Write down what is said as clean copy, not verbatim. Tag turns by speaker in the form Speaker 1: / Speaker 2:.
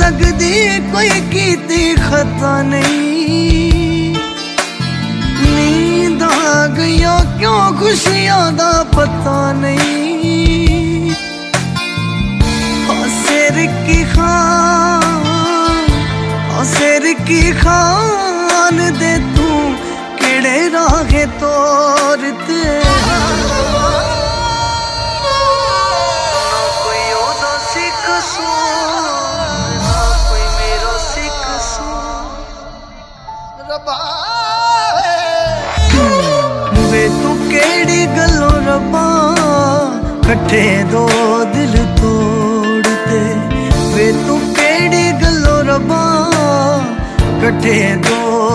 Speaker 1: लगदी कोई कीती खता नहीं। नींद आ गया क्यों खुशियां दा पता नहीं। सिर की खान दे तू केड़े राहे तोरते। कोई ओदा सी कसूर ना कोई मेरा सी कसूर। रब्बा वे तू केड़ी गल्लों रब्बा कट्ठे दो दिल तोड़ते। वे तू केड़ी गल्लों रब्बा कट्ठे दो